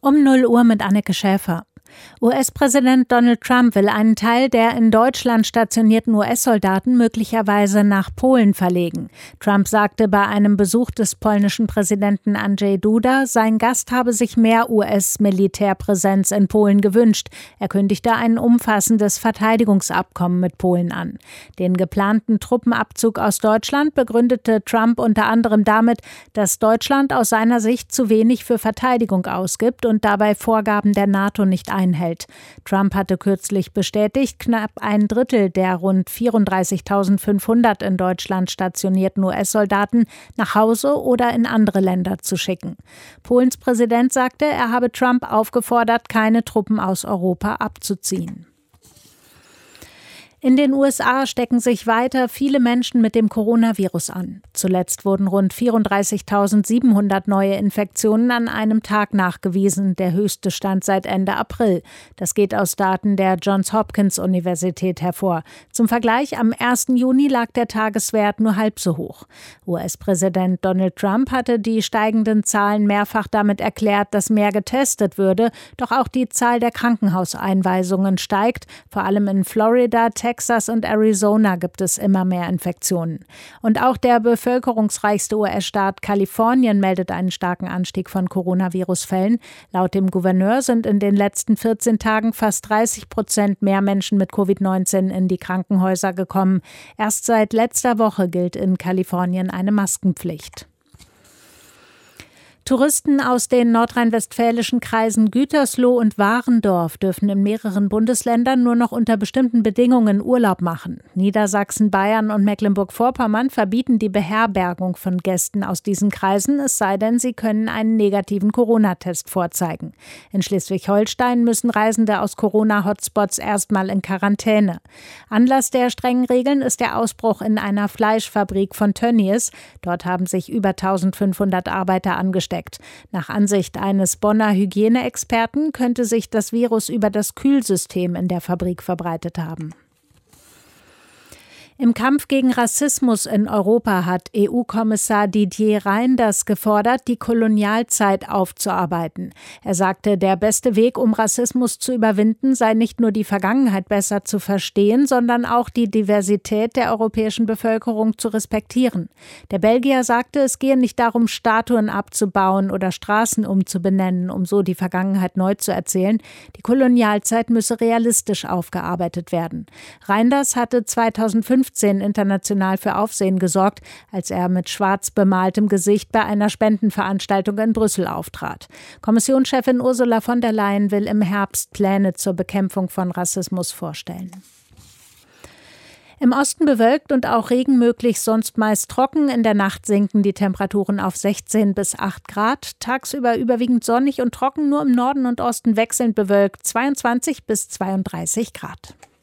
Um 0 Uhr mit Anneke Schäfer. US-Präsident Donald Trump will einen Teil der in Deutschland stationierten US-Soldaten möglicherweise nach Polen verlegen. Trump sagte bei einem Besuch des polnischen Präsidenten Andrzej Duda, sein Gast habe sich mehr US-Militärpräsenz in Polen gewünscht. Er kündigte ein umfassendes Verteidigungsabkommen mit Polen an. Den geplanten Truppenabzug aus Deutschland begründete Trump unter anderem damit, dass Deutschland aus seiner Sicht zu wenig für Verteidigung ausgibt und dabei Vorgaben der NATO nicht einhält. Trump hatte kürzlich bestätigt, knapp ein Drittel der rund 34.500 in Deutschland stationierten US-Soldaten nach Hause oder in andere Länder zu schicken. Polens Präsident sagte, er habe Trump aufgefordert, keine Truppen aus Europa abzuziehen. In den USA stecken sich weiter viele Menschen mit dem Coronavirus an. Zuletzt wurden rund 34.700 neue Infektionen an einem Tag nachgewiesen, der höchste Stand seit Ende April. Das geht aus Daten der Johns Hopkins Universität hervor. Zum Vergleich, am 1. Juni lag der Tageswert nur halb so hoch. US-Präsident Donald Trump hatte die steigenden Zahlen mehrfach damit erklärt, dass mehr getestet würde. Doch auch die Zahl der Krankenhauseinweisungen steigt, vor allem in Florida, Texas und Arizona gibt es immer mehr Infektionen. Und auch der bevölkerungsreichste US-Staat Kalifornien meldet einen starken Anstieg von Coronavirus-Fällen. Laut dem Gouverneur sind in den letzten 14 Tagen fast 30% mehr Menschen mit Covid-19 in die Krankenhäuser gekommen. Erst seit letzter Woche gilt in Kalifornien eine Maskenpflicht. Touristen aus den nordrhein-westfälischen Kreisen Gütersloh und Warendorf dürfen in mehreren Bundesländern nur noch unter bestimmten Bedingungen Urlaub machen. Niedersachsen, Bayern und Mecklenburg-Vorpommern verbieten die Beherbergung von Gästen aus diesen Kreisen, es sei denn, sie können einen negativen Corona-Test vorzeigen. In Schleswig-Holstein müssen Reisende aus Corona-Hotspots erstmal in Quarantäne. Anlass der strengen Regeln ist der Ausbruch in einer Fleischfabrik von Tönnies. Dort haben sich über 1.500 Arbeiter angesteckt. Nach Ansicht eines Bonner Hygieneexperten könnte sich das Virus über das Kühlsystem in der Fabrik verbreitet haben. Im Kampf gegen Rassismus in Europa hat EU-Kommissar Didier Reynders gefordert, die Kolonialzeit aufzuarbeiten. Er sagte, der beste Weg, um Rassismus zu überwinden, sei nicht nur die Vergangenheit besser zu verstehen, sondern auch die Diversität der europäischen Bevölkerung zu respektieren. Der Belgier sagte, es gehe nicht darum, Statuen abzubauen oder Straßen umzubenennen, um so die Vergangenheit neu zu erzählen. Die Kolonialzeit müsse realistisch aufgearbeitet werden. Reynders hatte 2015 international für Aufsehen gesorgt, als er mit schwarz bemaltem Gesicht bei einer Spendenveranstaltung in Brüssel auftrat. Kommissionschefin Ursula von der Leyen will im Herbst Pläne zur Bekämpfung von Rassismus vorstellen. Im Osten bewölkt und auch Regen möglich, sonst meist trocken. In der Nacht sinken die Temperaturen auf 16 bis 8 Grad. Tagsüber überwiegend sonnig und trocken, nur im Norden und Osten wechselnd bewölkt 22 bis 32 Grad.